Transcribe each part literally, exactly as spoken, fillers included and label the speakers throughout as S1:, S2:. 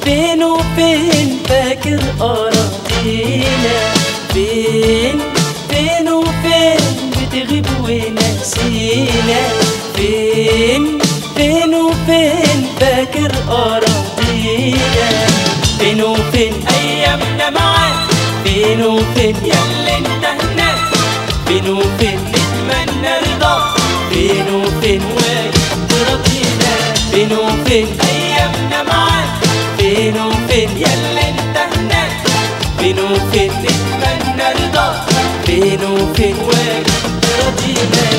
S1: فين وفين فاكر أراضينا؟ فين فين وفين بتغيب وناسينا؟ فين فين وفين فاكر أراضينا؟ فين وفين
S2: أيامنا معاك،
S1: فين وفين
S2: ياللي انت هناك،
S1: فين وفين
S2: نتمنى رضاك،
S1: فين وفين
S2: واجب ترضينا.
S1: فين وفين
S2: أيامنا معاك،
S1: فين وفين
S2: ياللي انت هناك،
S1: فين وفين
S2: نتمنى رضاك،
S1: فين وفين
S2: واجب ترضينا.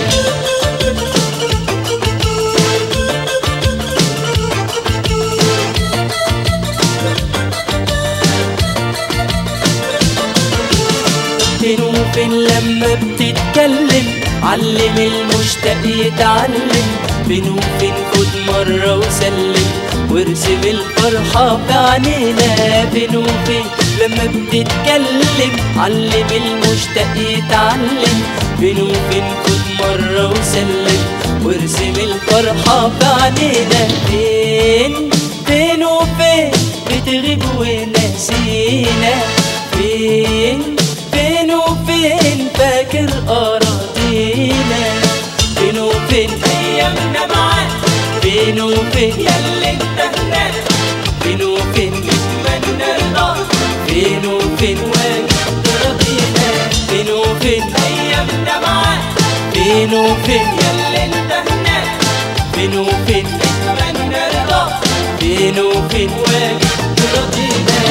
S1: فين وفين لما بتتكلم علم المشتاق يتعلم؟ فين وفين خد مرة وسلم وارسم الفرحة في عينينا؟ فين وفين لما بتتكلم علم المشتاق يتعلم؟ فين وفين خد مرة وسلم وارسم الفرحة في عينينا؟ فين فين وفين بتغيب وناسينا؟ فين فين وفين فاكر أراضينا؟ فين وفين
S2: أيامنا معاك،
S1: فين وفين
S2: ياللي انت هناك،
S1: فين وفين
S2: نتمنى رضاك،
S1: فين وفين
S2: واجب ترضينا.
S1: فين وفين
S2: أيامنا معاك،
S1: فين وفين
S2: ياللي انت هناك،
S1: فين وفين
S2: نتمنى رضاك،
S1: فين وفين
S2: واجب ترضينا.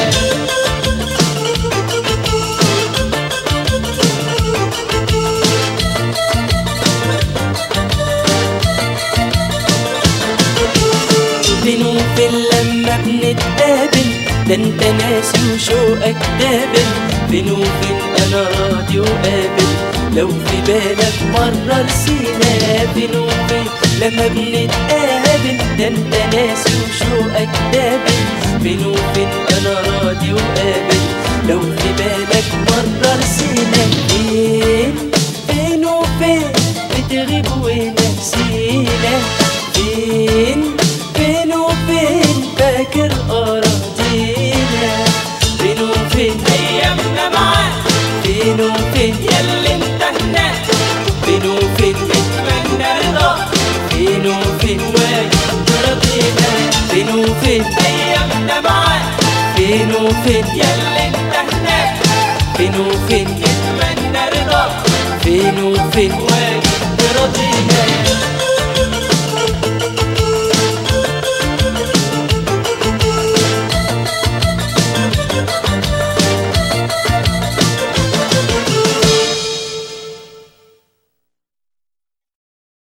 S1: فين وفين لما بنتقابل ده انت ناسي وشوقك دابل؟ فين وفين انا راضي وقابل لو في بالك مرة رسينا؟ فين وفين لما بنتقابل ده انت ناسي وشوقك دابل؟ فين وفين انا راضي وقابل لو في بالك مرة رسينا؟ فين فين وفين بتغيب وناسينا؟ فين فين وفين فاكر أراضينا؟ فين وفين
S2: أيامنا معاك،
S1: فين وفين
S2: ياللي انت هناك،
S1: فين وفين
S2: نتمنى رضاك،
S1: فين وفين
S2: واجب ترضينا.
S1: فين وفين
S2: أيامنا معاك،
S1: فين وفين
S2: ياللي انت هناك،
S1: فين وفين
S2: نتمنى رضاك،
S1: فين وفين
S2: واجب ترضينا.